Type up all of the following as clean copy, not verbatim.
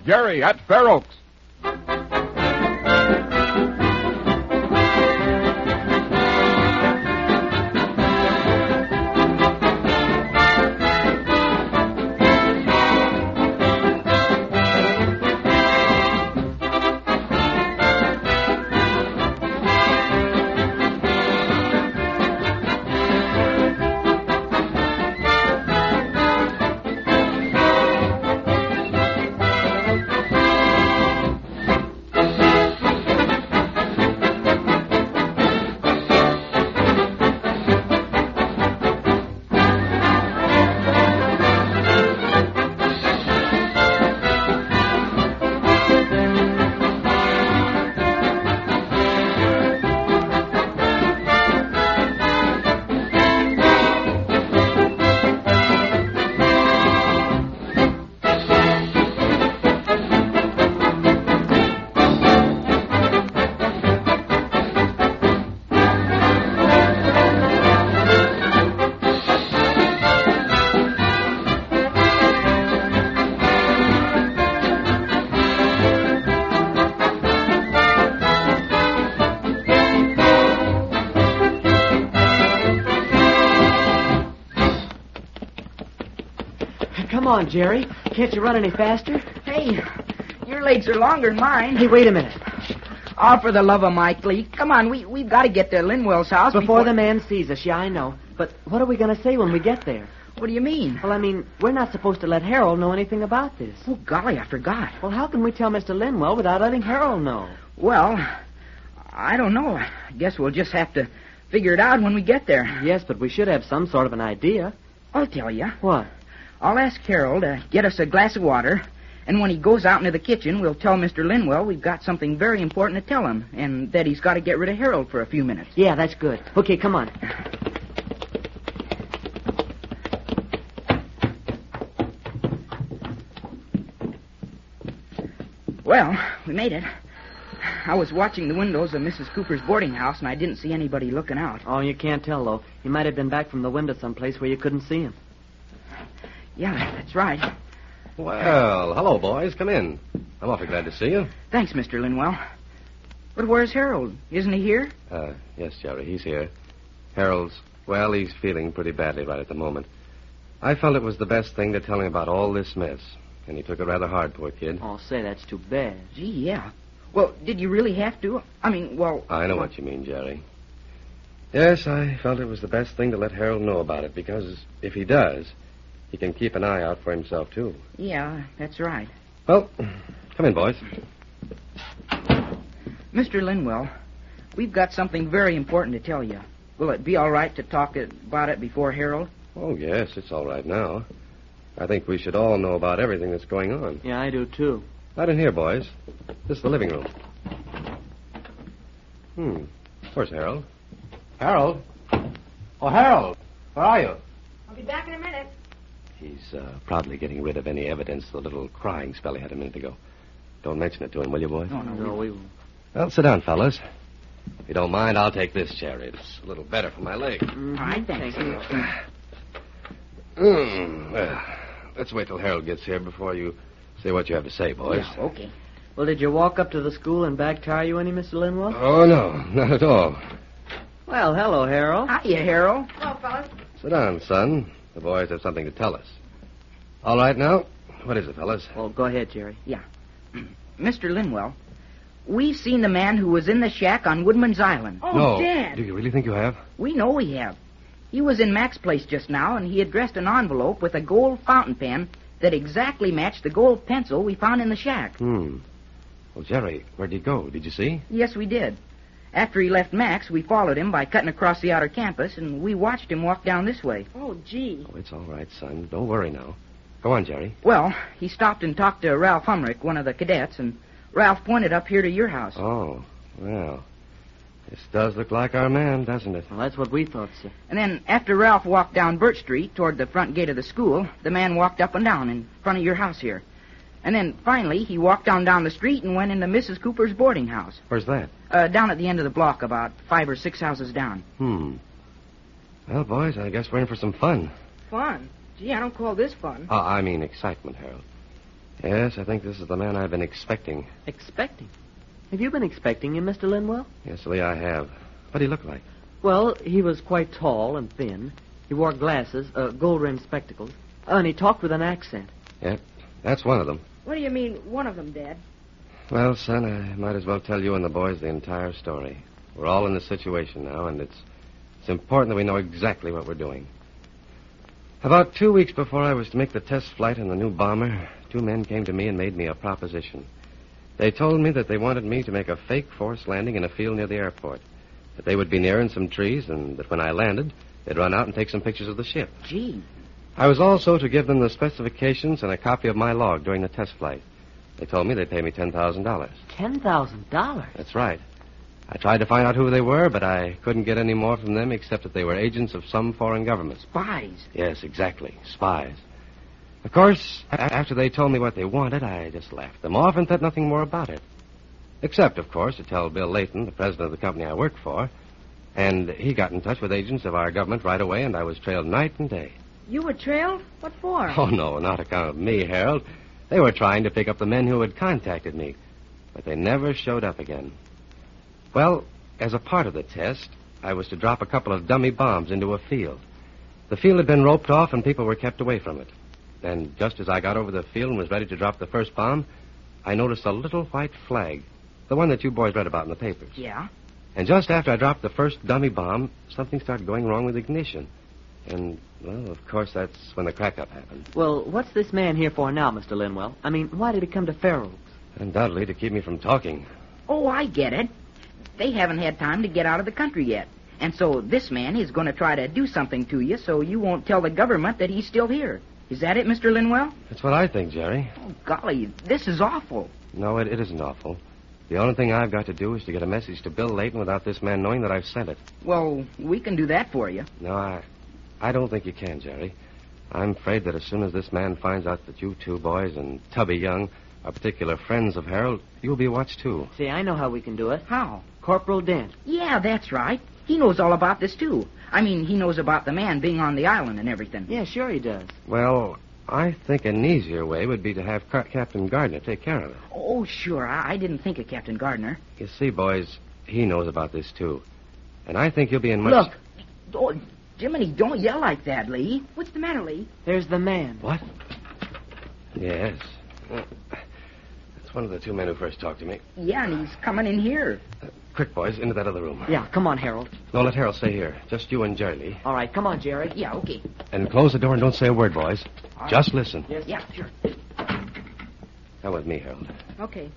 Jerry at Fair Oaks. Come on, Jerry. Can't you run any faster? Hey, your legs are longer than mine. Hey, wait a minute. Oh, for the love of Mike Lee. Come on, we've got to get to Linwell's house Before the man sees us, yeah, I know. But what are we going to say when we get there? What do you mean? Well, I mean, we're not supposed to let Harold know anything about this. Oh, golly, I forgot. Well, how can we tell Mr. Linwell without letting Harold know? Well, I don't know. I guess we'll just have to figure it out when we get there. Yes, but we should have some sort of an idea. I'll tell you. What? I'll ask Harold to get us a glass of water, and when he goes out into the kitchen, we'll tell Mr. Linwell we've got something very important to tell him, and that he's got to get rid of Harold for a few minutes. Yeah, that's good. Okay, come on. Well, we made it. I was watching the windows of Mrs. Cooper's boarding house, and I didn't see anybody looking out. Oh, you can't tell, though. He might have been back from the window someplace where you couldn't see him. Yeah, that's right. Well, hello, boys. Come in. I'm awfully glad to see you. Thanks, Mr. Linwell. But where's Harold? Isn't he here? Yes, Jerry, he's here. Harold's, well, he's feeling pretty badly right at the moment. I felt it was the best thing to tell him about all this mess, and he took it rather hard, poor kid. Oh, say, that's too bad. Gee, yeah. Well, did you really have to? I mean, well... I know what you mean, Jerry. Yes, I felt it was the best thing to let Harold know about it, because if he does, he can keep an eye out for himself, too. Yeah, that's right. Well, come in, boys. Mr. Linwell, we've got something very important to tell you. Will it be all right to talk about it before Harold? Oh, yes, it's all right now. I think we should all know about everything that's going on. Yeah, I do, too. Right in here, boys. This is the living room. Where's Harold? Harold? Oh, Harold, where are you? I'll be back in a minute. He's probably getting rid of any evidence of the little crying spell he had a minute ago. Don't mention it to him, will you, boys? No, we won't. Well, sit down, fellas. If you don't mind, I'll take this chair. It's a little better for my leg. All right, thanks. Well, let's wait till Harold gets here before you say what you have to say, boys. Yeah, okay. Well, did your walk up to the school and back tire you any, Mr. Linwell? Oh, no, not at all. Well, hello, Harold. Hiya, Harold. Hello, fellas. Sit down, son. The boys have something to tell us. All right, now. What is it, fellas? Well, go ahead, Jerry. Yeah. Mr. Linwell, we've seen the man who was in the shack on Woodman's Island. Oh, No. Dad. Do you really think you have? We know we have. He was in Mac's place just now, and he addressed an envelope with a gold fountain pen that exactly matched the gold pencil we found in the shack. Well, Jerry, where'd he go? Did you see? Yes, we did. After he left Mac's, we followed him by cutting across the outer campus, and we watched him walk down this way. Oh, gee. Oh, it's all right, son. Don't worry now. Go on, Jerry. Well, he stopped and talked to Ralph Humrick, one of the cadets, and Ralph pointed up here to your house. Oh, well. This does look like our man, doesn't it? Well, that's what we thought, sir. And then after Ralph walked down Birch Street toward the front gate of the school, the man walked up and down in front of your house here. And then finally, he walked down the street and went into Mrs. Cooper's boarding house. Where's that? Down at the end of the block, about 5 or 6 houses down. Well, boys, I guess we're in for some fun. Fun. Gee, I don't call this fun. I mean excitement, Harold. Yes, I think this is the man I've been expecting. Expecting? Have you been expecting him, Mr. Linwell? Yes, Lee, I have. What did he look like? Well, he was quite tall and thin. He wore glasses, gold-rimmed spectacles, and he talked with an accent. Yep, that's one of them. What do you mean, one of them, Dad? Well, son, I might as well tell you and the boys the entire story. We're all in this situation now, and it's important that we know exactly what we're doing. About 2 weeks before I was to make the test flight on the new bomber, 2 men came to me and made me a proposition. They told me that they wanted me to make a fake forced landing in a field near the airport, that they would be near in some trees, and that when I landed, they'd run out and take some pictures of the ship. Gee. I was also to give them the specifications and a copy of my log during the test flight. They told me they'd pay me $10,000. $10,000? That's right. I tried to find out who they were, but I couldn't get any more from them except that they were agents of some foreign government. Spies. Yes, exactly. Spies. Of course, after they told me what they wanted, I just laughed them off and thought nothing more about it. Except, of course, to tell Bill Layton, the president of the company I worked for, and he got in touch with agents of our government right away, and I was trailed night and day. You were trailed? What for? Oh, no, not account of me, Harold. They were trying to pick up the men who had contacted me, but they never showed up again. Well, as a part of the test, I was to drop a couple of dummy bombs into a field. The field had been roped off and people were kept away from it. And just as I got over the field and was ready to drop the first bomb, I noticed a little white flag, the one that you boys read about in the papers. Yeah? And just after I dropped the first dummy bomb, something started going wrong with ignition. And, well, of course, that's when the crack-up happened. Well, what's this man here for now, Mr. Linwell? I mean, why did he come to Fair Oaks? Undoubtedly to keep me from talking. Oh, I get it. They haven't had time to get out of the country yet. And so this man is going to try to do something to you so you won't tell the government that he's still here. Is that it, Mr. Linwell? That's what I think, Jerry. Oh, golly, this is awful. No, it isn't awful. The only thing I've got to do is to get a message to Bill Layton without this man knowing that I've sent it. Well, we can do that for you. No, I don't think you can, Jerry. I'm afraid that as soon as this man finds out that you 2 boys and Tubby Young are particular friends of Harold, you'll be watched, too. See, I know how we can do it. How? Corporal Dent. Yeah, that's right. He knows all about this, too. I mean, he knows about the man being on the island and everything. Yeah, sure he does. Well, I think an easier way would be to have Captain Gardner take care of it. Oh, sure. I didn't think of Captain Gardner. You see, boys, he knows about this, too. And I think he'll be in much... Look. Oh, Jiminy, don't yell like that, Lee. What's the matter, Lee? There's the man. What? Yes. That's one of the 2 men who first talked to me. Yeah, and he's coming in here. Quick, boys, into that other room. Yeah, come on, Harold. No, let Harold stay here. Just you and Jerry Lee. All right, come on, Jerry. Yeah, okay. And close the door and don't say a word, boys. Just listen. Yes. Yeah, sure. Come with me, Harold. Okay.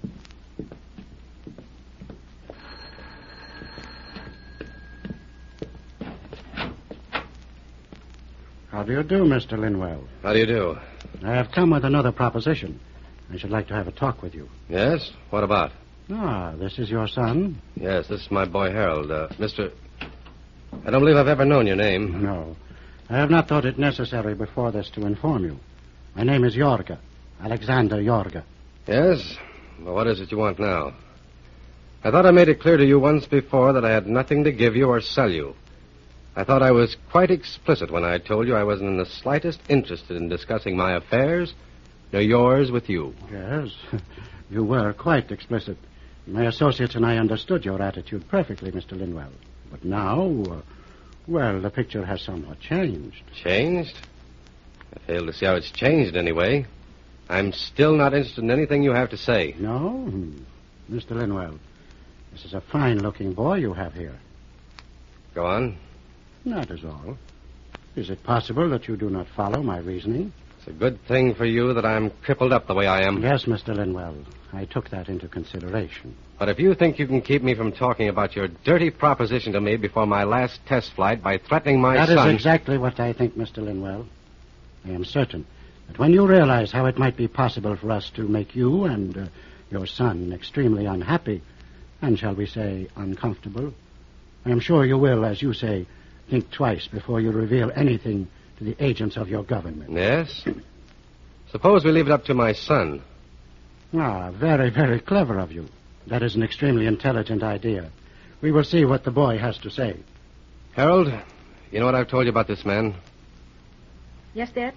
How do you do, Mr. Linwell? How do you do? I have come with another proposition. I should like to have a talk with you. Yes? What about? This is your son? Yes, this is my boy Harold. Mr... I don't believe I've ever known your name. No. I have not thought it necessary before this to inform you. My name is Yorga. Alexander Yorga. Yes? Well, what is it you want now? I thought I made it clear to you once before that I had nothing to give you or sell you. I thought I was quite explicit when I told you I wasn't in the slightest interested in discussing my affairs, nor yours with you. Yes, you were quite explicit. My associates and I understood your attitude perfectly, Mr. Linwell. But now, well, the picture has somewhat changed. Changed? I fail to see how it's changed anyway. I'm still not interested in anything you have to say. No? Mr. Linwell, this is a fine-looking boy you have here. Go on. That is all. Is it possible that you do not follow my reasoning? It's a good thing for you that I'm crippled up the way I am. Yes, Mr. Linwell. I took that into consideration. But if you think you can keep me from talking about your dirty proposition to me before my last test flight by threatening my son... That is exactly what I think, Mr. Linwell. I am certain that when you realize how it might be possible for us to make you and your son extremely unhappy, and shall we say uncomfortable, I am sure you will, as you say, think twice before you reveal anything to the agents of your government. Yes? Suppose we leave it up to my son. Very, very clever of you. That is an extremely intelligent idea. We will see what the boy has to say. Harold, you know what I've told you about this man? Yes, Dad?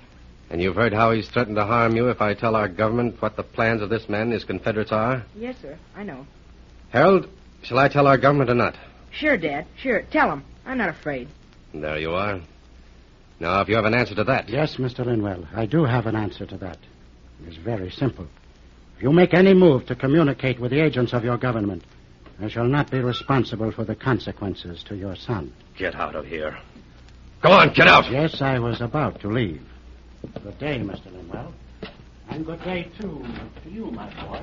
And you've heard how he's threatened to harm you if I tell our government what the plans of this man and his Confederates are? Yes, sir. I know. Harold, shall I tell our government or not? Sure, Dad. Sure. Tell him. I'm not afraid. There you are. Now, if you have an answer to that. Yes, Mr. Linwell, I do have an answer to that. It is very simple. If you make any move to communicate with the agents of your government, I shall not be responsible for the consequences to your son. Get out of here. Go on, get out! Yes, I was about to leave. Good day, Mr. Linwell. And good day, too, to you, my boy.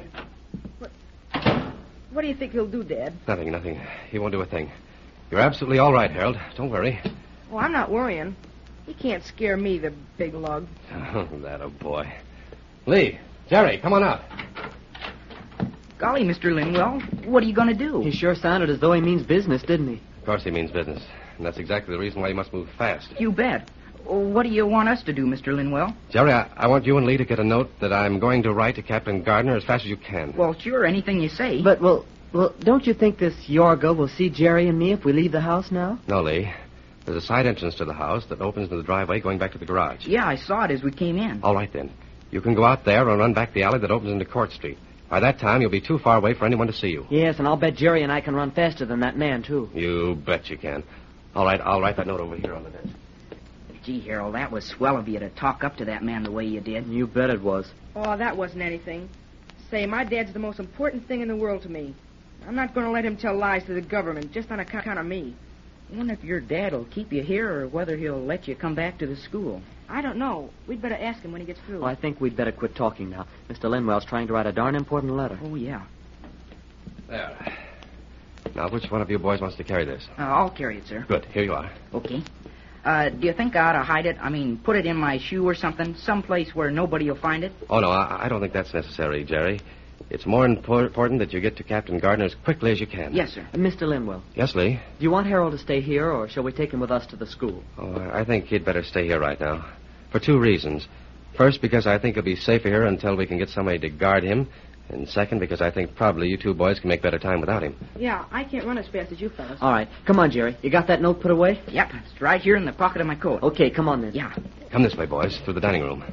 What do you think he'll do, Dad? Nothing. He won't do a thing. You're absolutely all right, Harold. Don't worry. Oh, I'm not worrying. He can't scare me, the big lug. Oh, that a boy. Lee, Jerry, come on out. Golly, Mr. Linwell, what are you going to do? He sure sounded as though he means business, didn't he? Of course he means business. And that's exactly the reason why he must move fast. You bet. What do you want us to do, Mr. Linwell? Jerry, I want you and Lee to get a note that I'm going to write to Captain Gardner as fast as you can. Well, sure, anything you say. But, well, don't you think this Yorga will see Jerry and me if we leave the house now? No, Lee. There's a side entrance to the house that opens into the driveway going back to the garage. Yeah, I saw it as we came in. All right, then. You can go out there and run back the alley that opens into Court Street. By that time, you'll be too far away for anyone to see you. Yes, and I'll bet Jerry and I can run faster than that man, too. You bet you can. All right, I'll write that note over here on the desk. Gee, Harold, that was swell of you to talk up to that man the way you did. You bet it was. Oh, that wasn't anything. Say, my dad's the most important thing in the world to me. I'm not going to let him tell lies to the government just on account of me. I wonder if your dad will keep you here or whether he'll let you come back to the school. I don't know. We'd better ask him when he gets through. Well, I think we'd better quit talking now. Mr. Linwell's trying to write a darn important letter. Oh, yeah. There. Now, which one of you boys wants to carry this? I'll carry it, sir. Good. Here you are. Okay. Do you think I ought to hide it? I mean, put it in my shoe or something, someplace where nobody will find it? Oh, no, I don't think that's necessary, Jerry. It's more important that you get to Captain Gardner as quickly as you can. Yes, sir. Mr. Linwell, Yes, Lee? do you want Harold to stay here, or shall we take him with us to the school? Oh, I think he'd better stay here right now. For two reasons. First, because I think he'll be safer here until we can get somebody to guard him. And second, because I think probably you two boys can make better time without him. Yeah, I can't run as fast as you fellas. All right. Come on, Jerry. You got that note put away? Yep, it's right here in the pocket of my coat. Okay, come on then. Yeah. Come this way, boys, through the dining room.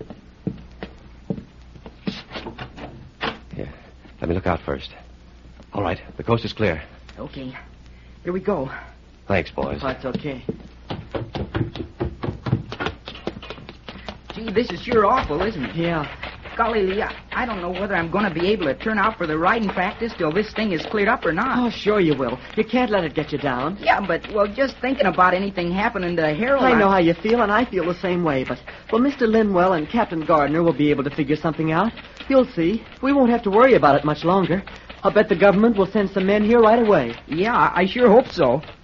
Here, let me look out first. All right, the coast is clear. Okay. Here we go. Thanks, boys. Oh, it's okay. Gee, this is sure awful, isn't it? Yeah. Golly, Lee, I don't know whether I'm going to be able to turn out for the riding practice till this thing is cleared up or not. Oh, sure you will. You can't let it get you down. Yeah, but, well, just thinking about anything happening to Harold... I know how you feel, and I feel the same way, but, well, Mr. Linwell and Captain Gardner will be able to figure something out. You'll see. We won't have to worry about it much longer. I'll bet the government will send some men here right away. Yeah, I sure hope so.